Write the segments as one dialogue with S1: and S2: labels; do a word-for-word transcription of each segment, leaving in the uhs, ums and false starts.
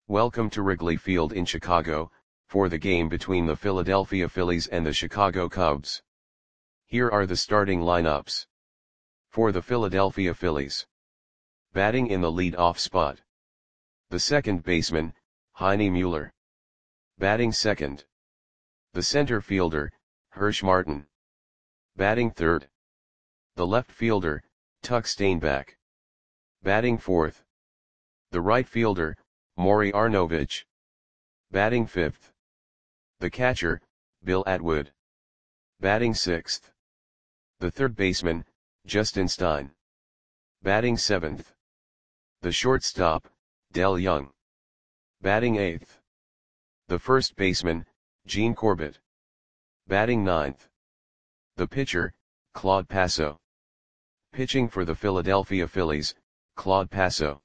S1: Welcome to Wrigley Field in Chicago, for the game between the Philadelphia Phillies and the Chicago Cubs. Here are the starting lineups. For the Philadelphia Phillies. Batting in the lead-off spot. The second baseman, Heine Mueller. Batting second. The center fielder, Hirsch Martin. Batting third. The left fielder, Tuck Steinbach. Batting fourth. The right fielder, Maury Arnovich. Batting fifth. The catcher, Bill Atwood. Batting sixth. The third baseman, Justin Stein. Batting seventh. The shortstop, Del Young. Batting eighth. The first baseman, Gene Corbett. Batting ninth. The pitcher, Claude Passo. Pitching for the Philadelphia Phillies, Claude Passo.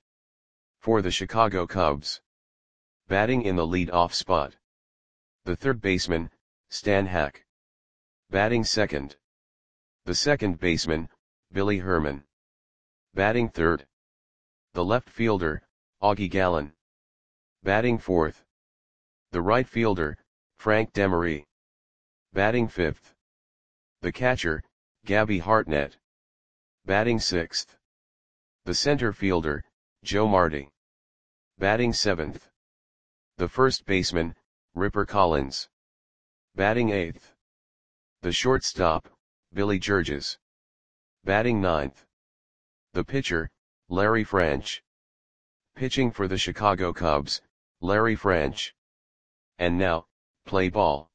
S1: For the Chicago Cubs. Batting in the lead-off spot. The third baseman, Stan Hack. Batting second. The second baseman, Billy Herman. Batting third. The left fielder, Augie Gallen. Batting fourth. The right fielder, Frank Demery. Batting fifth. The catcher, Gabby Hartnett. Batting sixth. The center fielder, Joe Marty. Batting seventh. The first baseman, Ripper Collins. Batting eighth. The shortstop, Billy Georges. Batting ninth. The pitcher, Larry French. Pitching for the Chicago Cubs, Larry French. And now, play ball.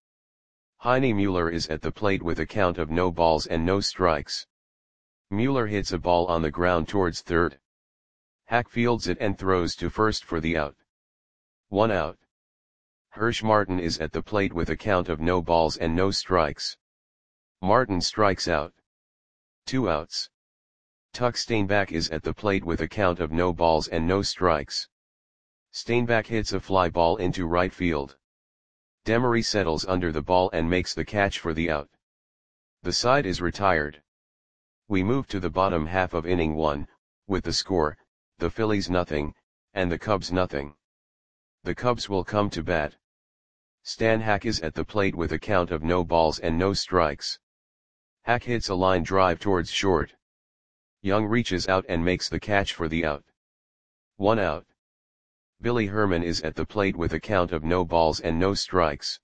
S1: Heine Mueller is at the plate with a count of no balls and no strikes. Mueller hits a ball on the ground towards third. Hack fields it and throws to first for the out. One out. Hirsch Martin is at the plate with a count of no balls and no strikes. Martin strikes out. Two outs. Tuck Steinbach is at the plate with a count of no balls and no strikes. Steinbach hits a fly ball into right field. Demery settles under the ball and makes the catch for the out. The side is retired. We move to the bottom half of inning one, with the score, the Phillies nothing, and the Cubs nothing. The Cubs will come to bat. Stan Hack is at the plate with a count of no balls and no strikes. Hack hits a line drive towards short. Young reaches out and makes the catch for the out. One out. Billy Herman is at the plate with a count of no balls and no strikes.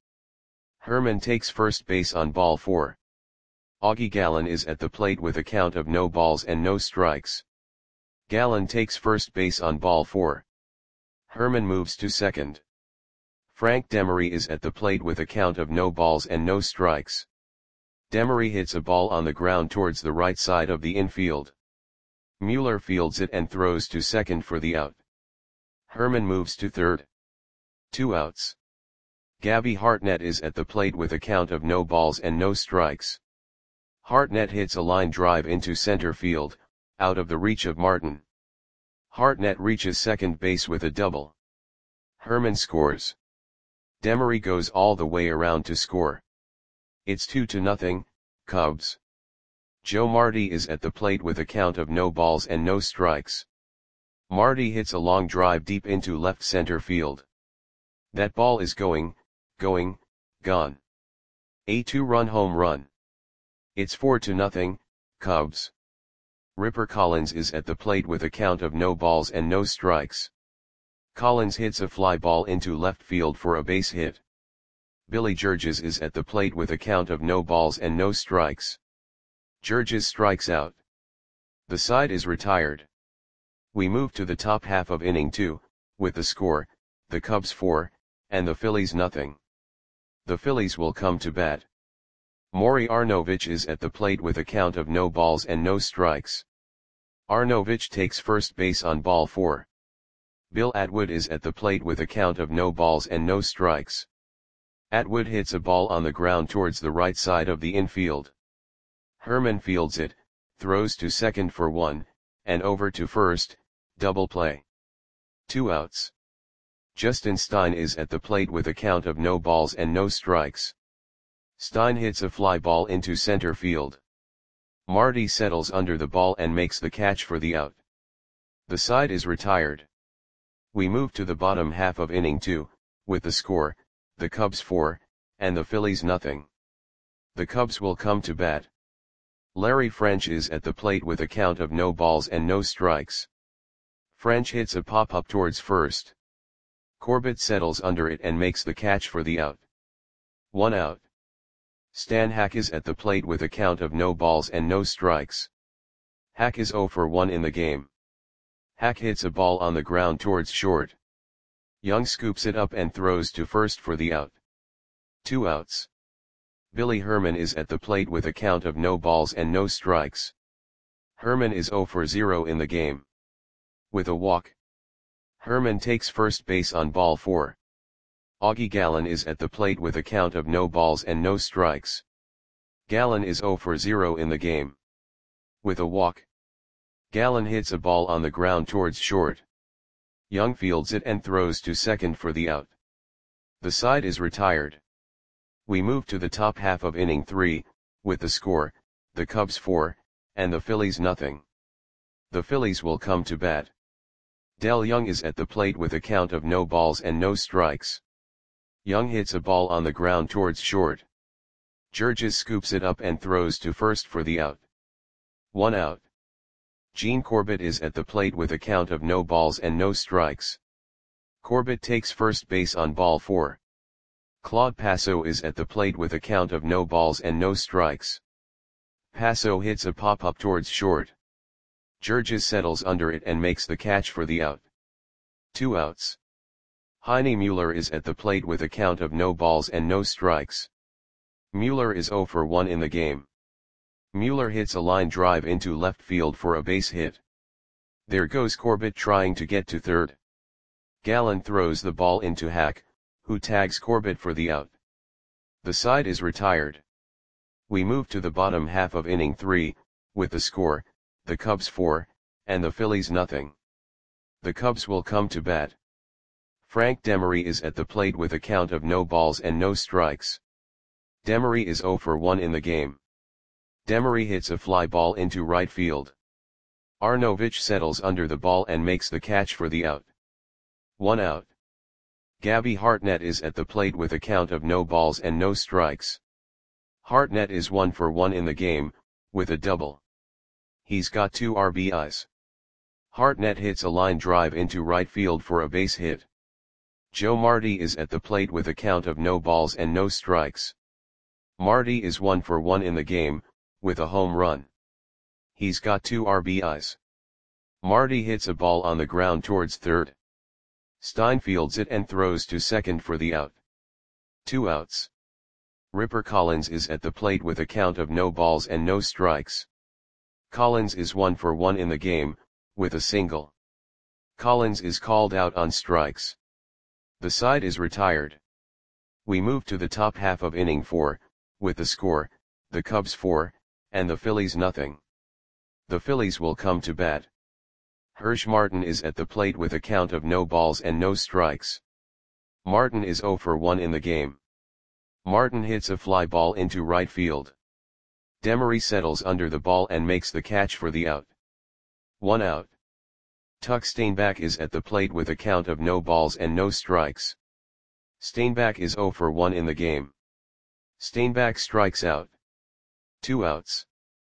S1: Herman takes first base on ball four. Augie Gallen is at the plate with a count of no balls and no strikes. Gallen takes first base on ball four. Herman moves to second. Frank Demery is at the plate with a count of no balls and no strikes. Demery hits a ball on the ground towards the right side of the infield. Mueller fields it and throws to second for the out. Herman moves to third. Two outs. Gabby Hartnett is at the plate with a count of no balls and no strikes. Hartnett hits a line drive into center field, out of the reach of Martin. Hartnett reaches second base with a double. Herman scores. Demery goes all the way around to score. It's two to nothing, Cubs. Joe Marty is at the plate with a count of no balls and no strikes. Marty hits a long drive deep into left center field. That ball is going, going, gone. A two-run home run. It's four to nothing, Cubs. Ripper Collins is at the plate with a count of no balls and no strikes. Collins hits a fly ball into left field for a base hit. Billy Georges is at the plate with a count of no balls and no strikes. Georges strikes out. The side is retired. We move to the top half of inning two, with the score, the Cubs four, and the Phillies nothing. The Phillies will come to bat. Maury Arnovich is at the plate with a count of no balls and no strikes. Arnovich takes first base on ball four. Bill Atwood is at the plate with a count of no balls and no strikes. Atwood hits a ball on the ground towards the right side of the infield. Herman fields it, throws to second for one, and over to first, double play. Two outs. Justin Stein is at the plate with a count of no balls and no strikes. Stein hits a fly ball into center field. Marty settles under the ball and makes the catch for the out. The side is retired. We move to the bottom half of inning two, with the score, the Cubs four, and the Phillies nothing. The Cubs will come to bat. Larry French is at the plate with a count of no balls and no strikes. French hits a pop-up towards first. Corbett settles under it and makes the catch for the out. One out. Stan Hack is at the plate with a count of no balls and no strikes. Hack is oh for one in the game. Hack hits a ball on the ground towards short. Young scoops it up and throws to first for the out. Two outs. Billy Herman is at the plate with a count of no balls and no strikes. Herman is oh for zero in the game. With a walk. Herman takes first base on ball four. Augie Gallen is at the plate with a count of no balls and no strikes. Gallen is oh for zero in the game. With a walk. Gallen hits a ball on the ground towards short. Young fields it and throws to second for the out. The side is retired. We move to the top half of inning three, with the score, the Cubs four, and the Phillies nothing. The Phillies will come to bat. Del Young is at the plate with a count of no balls and no strikes. Young hits a ball on the ground towards short. Georges scoops it up and throws to first for the out. One out. Gene Corbett is at the plate with a count of no balls and no strikes. Corbett takes first base on ball four. Claude Passo is at the plate with a count of no balls and no strikes. Passo hits a pop-up towards short. Georges settles under it and makes the catch for the out. Two outs. Heine Mueller is at the plate with a count of no balls and no strikes. Mueller is oh for one in the game. Mueller hits a line drive into left field for a base hit. There goes Corbett trying to get to third. Gallen throws the ball into Hack, who tags Corbett for the out. The side is retired. We move to the bottom half of inning three, with the score, the Cubs four, and the Phillies nothing. The Cubs will come to bat. Frank Demery is at the plate with a count of no balls and no strikes. Demery is oh for one in the game. Demery hits a fly ball into right field. Arnovich settles under the ball and makes the catch for the out. One out. Gabby Hartnett is at the plate with a count of no balls and no strikes. Hartnett is one for one in the game, with a double. He's got two R B Is. Hartnett hits a line drive into right field for a base hit. Joe Marty is at the plate with a count of no balls and no strikes. Marty is one for one in the game, with a home run. He's got two R B Is. Marty hits a ball on the ground towards third. Stein fields it and throws to second for the out. Two outs. Ripper Collins is at the plate with a count of no balls and no strikes. Collins is one for one in the game, with a single. Collins is called out on strikes. The side is retired. We move to the top half of inning four, with the score, the Cubs four, and the Phillies nothing. The Phillies will come to bat. Hirsch Martin is at the plate with a count of no balls and no strikes. Martin is oh for one in the game. Martin hits a fly ball into right field. Demery settles under the ball and makes the catch for the out. One out. Tuck Steinbach is at the plate with a count of no balls and no strikes. Steinbach is oh for one in the game. Steinbach strikes out. Two outs.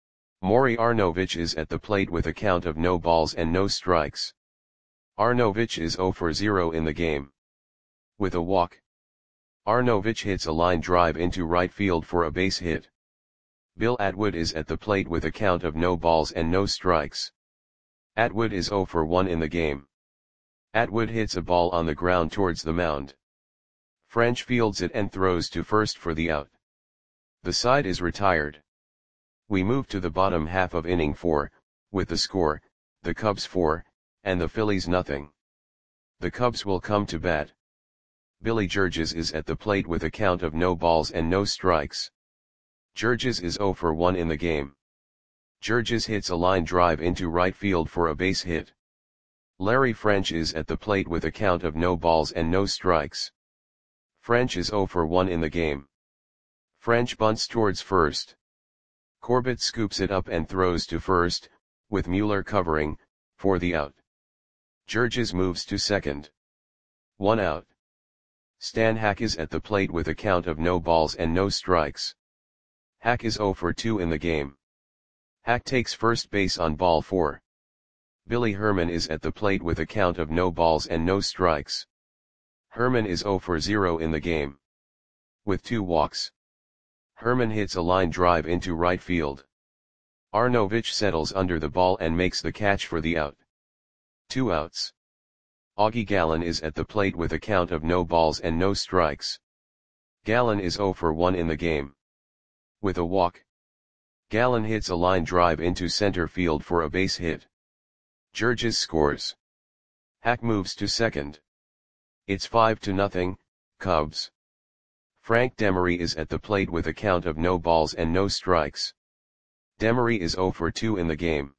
S1: Maury Arnovich is at the plate with a count of no balls and no strikes. Arnovich is oh for zero in the game. With a walk. Arnovich hits a line drive into right field for a base hit. Bill Atwood is at the plate with a count of no balls and no strikes. Atwood is oh for one in the game. Atwood hits a ball on the ground towards the mound. French fields it and throws to first for the out. The side is retired. We move to the bottom half of inning four, with the score, the Cubs four, and the Phillies nothing. The Cubs will come to bat. Billy Georges is at the plate with a count of no balls and no strikes. Georges is oh for one in the game. Georges hits a line drive into right field for a base hit. Larry French is at the plate with a count of no balls and no strikes. French is oh for one in the game. French bunts towards first. Corbett scoops it up and throws to first, with Mueller covering, for the out. Jurges moves to second. One out. Stan Hack is at the plate with a count of no balls and no strikes. Hack is zero for two in the game. Hack takes first base on ball four. Billy Herman is at the plate with a count of no balls and no strikes. Herman is zero for zero in the game. With two walks. Herman hits a line drive into right field. Arnovich settles under the ball and makes the catch for the out. Two outs. Augie Gallen is at the plate with a count of no balls and no strikes. Gallen is zero for one in the game. With a walk. Gallen hits a line drive into center field for a base hit. Jurges scores. Hack moves to second. It's five to nothing, Cubs. Frank Demery is at the plate with a count of no balls and no strikes. Demery is zero for two in the game.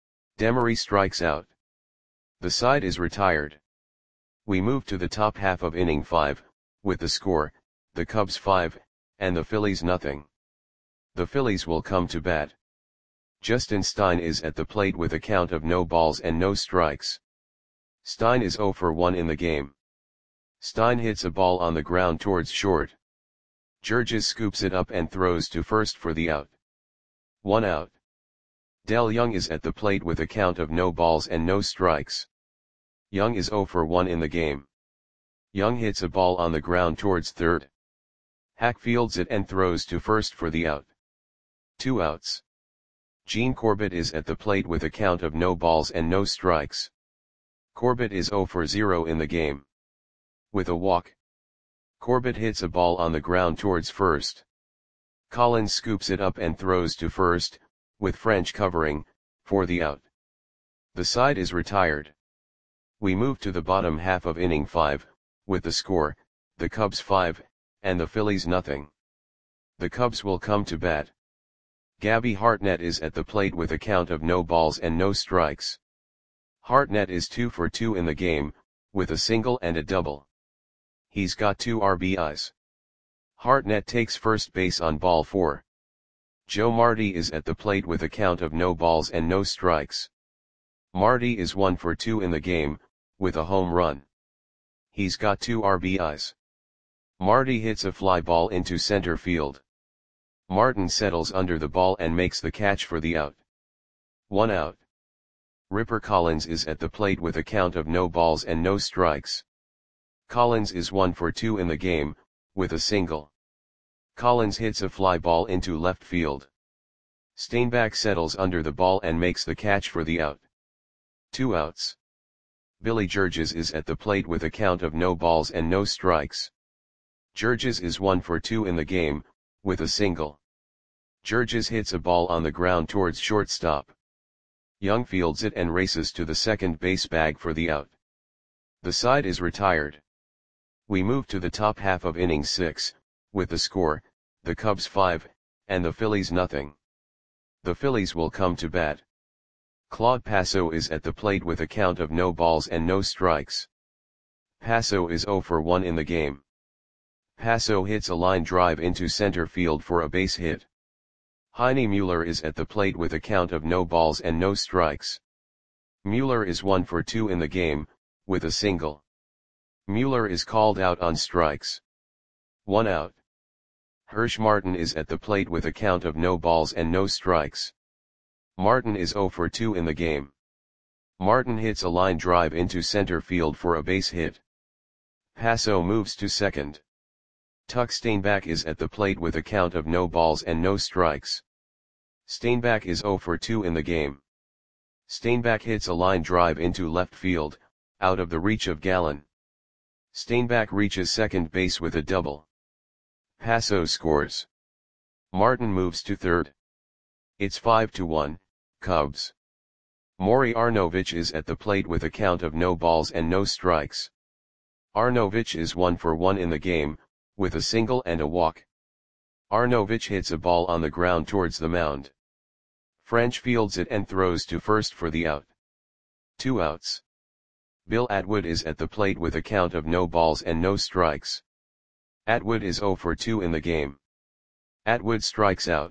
S1: Demery strikes out. The side is retired. We move to the top half of inning five, with the score, the Cubs five, and the Phillies nothing. The Phillies will come to bat. Justin Stein is at the plate with a count of no balls and no strikes. Stein is zero for one in the game. Stein hits a ball on the ground towards short. Jurges scoops it up and throws to first for the out. One out. Del Young is at the plate with a count of no balls and no strikes. Young is zero for one in the game. Young hits a ball on the ground towards third. Hack fields it and throws to first for the out. Two outs. Gene Corbett is at the plate with a count of no balls and no strikes. Corbett is zero for zero in the game. With a walk. Corbett hits a ball on the ground towards first. Collins scoops it up and throws to first, with French covering, for the out. The side is retired. We move to the bottom half of inning five, with the score, the Cubs five, and the Phillies nothing. The Cubs will come to bat. Gabby Hartnett is at the plate with a count of no balls and no strikes. Hartnett is two for two in the game, with a single and a double. He's got two R B Is. Hartnett takes first base on ball four. Joe Marty is at the plate with a count of no balls and no strikes. Marty is one for two in the game, with a home run. He's got two R B Is. Marty hits a fly ball into center field. Martin settles under the ball and makes the catch for the out. One out. Ripper Collins is at the plate with a count of no balls and no strikes. Collins is one for two in the game, with a single. Collins hits a fly ball into left field. Steinbach settles under the ball and makes the catch for the out. Two outs. Billy Jurges is at the plate with a count of no balls and no strikes. Jurges is one for two in the game, with a single. Jurges hits a ball on the ground towards shortstop. Young fields it and races to the second base bag for the out. The side is retired. We move to the top half of inning six, with the score, the Cubs five, and the Phillies nothing. The Phillies will come to bat. Claude Passo is at the plate with a count of no balls and no strikes. Passo is zero for one in the game. Passo hits a line drive into center field for a base hit. Heine Mueller is at the plate with a count of no balls and no strikes. Mueller is one for two in the game, with a single. Mueller is called out on strikes. One out. Hirsch Martin is at the plate with a count of no balls and no strikes. Martin is zero for two in the game. Martin hits a line drive into center field for a base hit. Passo moves to second. Tuck Steinbach is at the plate with a count of no balls and no strikes. Steinbach is zero for two in the game. Steinbach hits a line drive into left field, out of the reach of Gallen. Steinbach reaches second base with a double. Passo scores. Martin moves to third. It's five to one, Cubs. Maury Arnovich is at the plate with a count of no balls and no strikes. Arnovich is one for one in the game, with a single and a walk. Arnovich hits a ball on the ground towards the mound. French fields it and throws to first for the out. Two outs. Bill Atwood is at the plate with a count of no balls and no strikes. Atwood is zero for two in the game. Atwood strikes out.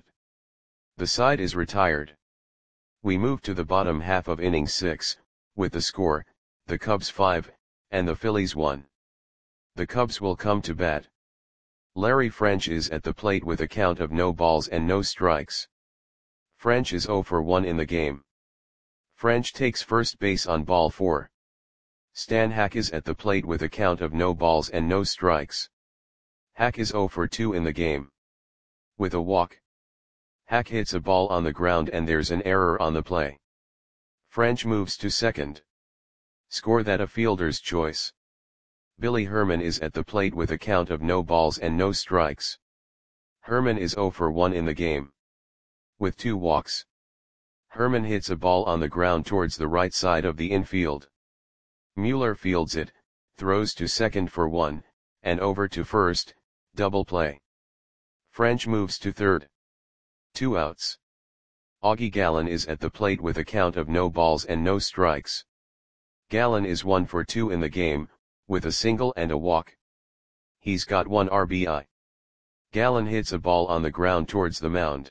S1: The side is retired. We move to the bottom half of inning six, with the score, the Cubs five, and the Phillies one. The Cubs will come to bat. Larry French is at the plate with a count of no balls and no strikes. French is zero for one in the game. French takes first base on ball four. Stan Hack is at the plate with a count of no balls and no strikes. Hack is zero for two in the game. With a walk. Hack hits a ball on the ground and there's an error on the play. French moves to second. Score that a fielder's choice. Billy Herman is at the plate with a count of no balls and no strikes. Herman is zero for one in the game. With two walks. Herman hits a ball on the ground towards the right side of the infield. Mueller fields it, throws to second for one, and over to first, double play. French moves to third. Two outs. Augie Gallen is at the plate with a count of no balls and no strikes. Gallen is one for two in the game, with a single and a walk. He's got one R B I. Gallen hits a ball on the ground towards the mound.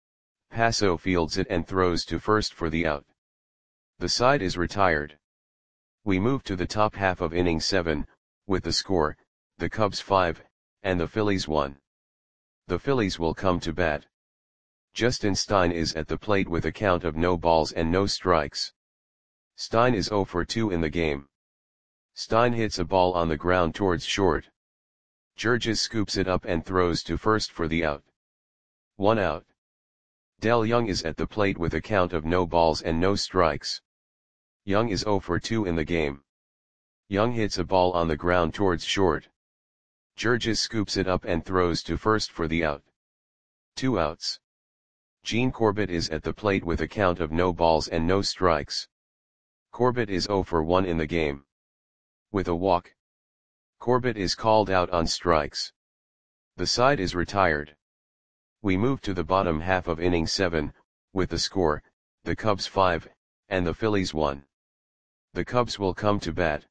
S1: Passo fields it and throws to first for the out. The side is retired. We move to the top half of inning seven, with the score, the Cubs five, and the Phillies one. The Phillies will come to bat. Justin Stein is at the plate with a count of no balls and no strikes. Stein is zero for two in the game. Stein hits a ball on the ground towards short. Georges scoops it up and throws to first for the out. One out. Del Young is at the plate with a count of no balls and no strikes. Young is zero for two in the game. Young hits a ball on the ground towards short. Georges scoops it up and throws to first for the out. Two outs. Gene Corbett is at the plate with a count of no balls and no strikes. Corbett is zero for one in the game. With a walk. Corbett is called out on strikes. The side is retired. We move to the bottom half of inning seven, with the score, the Cubs five, and the Phillies one. The Cubs will come to bat.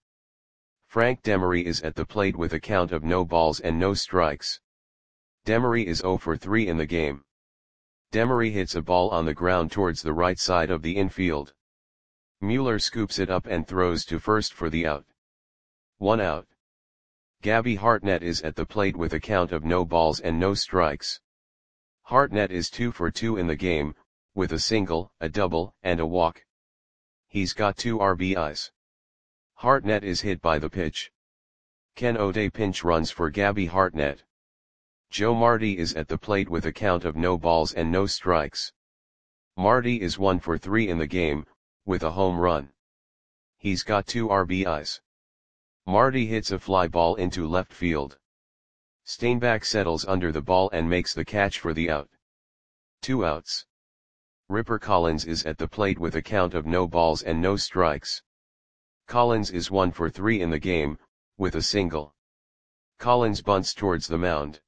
S1: Frank Demery is at the plate with a count of no balls and no strikes. Demery is zero for three in the game. Demery hits a ball on the ground towards the right side of the infield. Mueller scoops it up and throws to first for the out. One out. Gabby Hartnett is at the plate with a count of no balls and no strikes. Hartnett is two for two in the game, with a single, a double, and a walk. He's got two R B Is. Hartnett is hit by the pitch. Ken O'Day pinch runs for Gabby Hartnett. Joe Marty is at the plate with a count of no balls and no strikes. Marty is one for three in the game, with a home run. He's got two R B Is. Marty hits a fly ball into left field. Steinbach settles under the ball and makes the catch for the out. Two outs. Ripper Collins is at the plate with a count of no balls and no strikes. Collins is one for three in the game, with a single. Collins bunts towards the mound.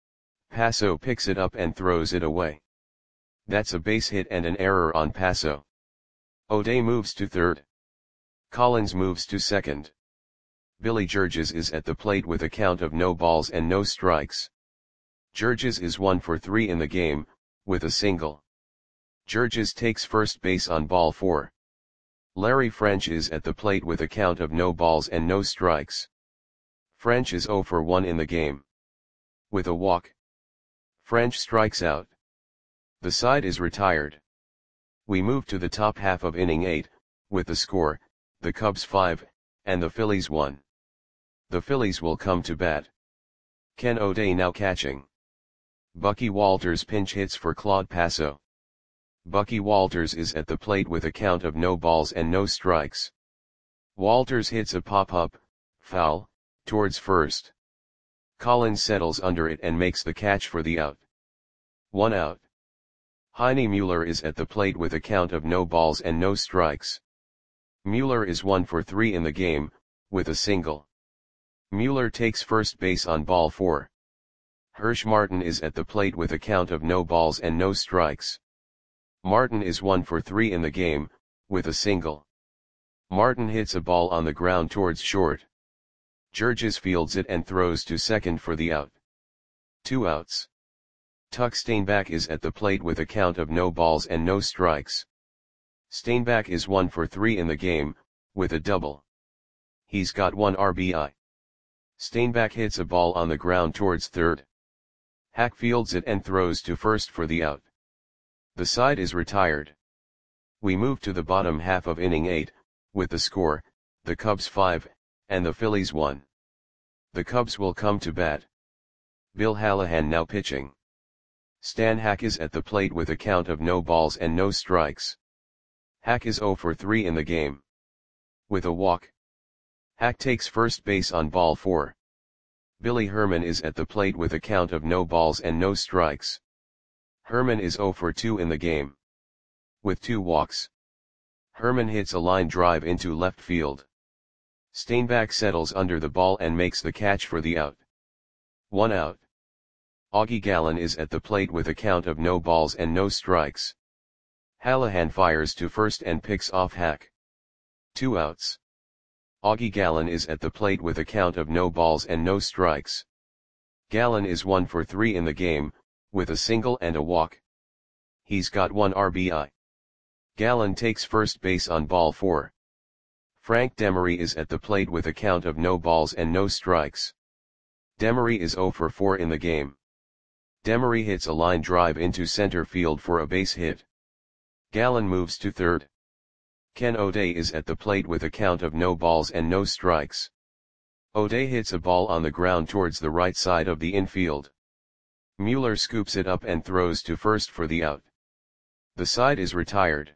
S1: Passo picks it up and throws it away. That's a base hit and an error on Passo. O'Day moves to third. Collins moves to second. Billy Georges is at the plate with a count of no balls and no strikes. Georges is one for three in the game, with a single. Georges takes first base on ball four. Larry French is at the plate with a count of no balls and no strikes. French is zero for one in the game. With a walk. French strikes out. The side is retired. We move to the top half of inning eight, with the score, the Cubs five, and the Phillies one. The Phillies will come to bat. Ken O'Day now catching. Bucky Walters pinch hits for Claude Passo. Bucky Walters is at the plate with a count of no balls and no strikes. Walters hits a pop-up, foul, towards first. Collins settles under it and makes the catch for the out. One out. Heine Mueller is at the plate with a count of no balls and no strikes. Mueller is one for three in the game, with a single. Mueller takes first base on ball four. Hirsch Martin is at the plate with a count of no balls and no strikes. Martin is one for three in the game, with a single. Martin hits a ball on the ground towards short. Georges fields it and throws to second for the out. Two outs. Tuck Steinbach is at the plate with a count of no balls and no strikes. Steinbach is one for three in the game, with a double. He's got one R B I. Stainback hits a ball on the ground towards third. Hack fields it and throws to first for the out. The side is retired. We move to the bottom half of inning eight, with the score, the Cubs five, and the Phillies one. The Cubs will come to bat. Bill Hallahan now pitching. Stan Hack is at the plate with a count of no balls and no strikes. Hack is oh for three in the game. With a walk. Hack takes first base on ball four. Billy Herman is at the plate with a count of no balls and no strikes. Herman is oh for two in the game. With two walks. Herman hits a line drive into left field. Stainback settles under the ball and makes the catch for the out. One out. Augie Gallen is at the plate with a count of no balls and no strikes. Hallahan fires to first and picks off Hack. Two outs. Augie Gallen is at the plate with a count of no balls and no strikes. Gallen is one for three in the game, with a single and a walk. He's got one R B I. Gallen takes first base on ball four. Frank Demery is at the plate with a count of no balls and no strikes. Demery is oh for four in the game. Demery hits a line drive into center field for a base hit. Gallen moves to third. Ken O'Day is at the plate with a count of no balls and no strikes. O'Day hits a ball on the ground towards the right side of the infield. Mueller scoops it up and throws to first for the out. The side is retired.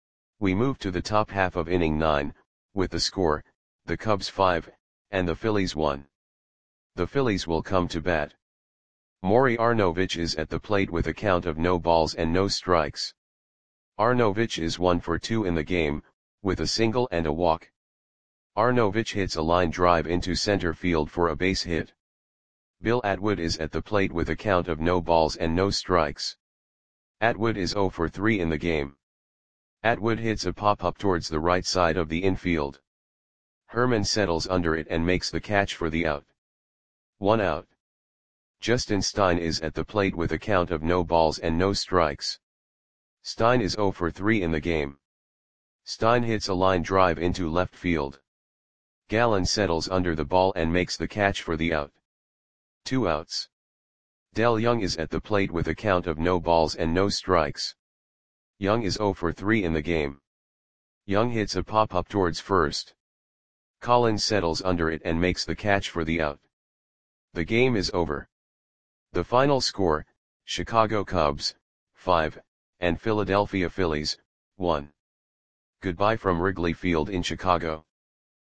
S1: We move to the top half of inning nine, with the score, the Cubs five, and the Phillies one. The Phillies will come to bat. Maury Arnovich is at the plate with a count of no balls and no strikes. Arnovich is one for two in the game, with a single and a walk. Arnovich hits a line drive into center field for a base hit. Bill Atwood is at the plate with a count of no balls and no strikes. Atwood is oh for three in the game. Atwood hits a pop-up towards the right side of the infield. Herman settles under it and makes the catch for the out. One out. Justin Stein is at the plate with a count of no balls and no strikes. Stein is oh for three in the game. Stein hits a line drive into left field. Gallen settles under the ball and makes the catch for the out. Two outs. Del Young is at the plate with a count of no balls and no strikes. Young is oh for three in the game. Young hits a pop-up towards first. Collins settles under it and makes the catch for the out. The game is over. The final score, Chicago Cubs, five, and Philadelphia Phillies, one. Goodbye from Wrigley Field in Chicago.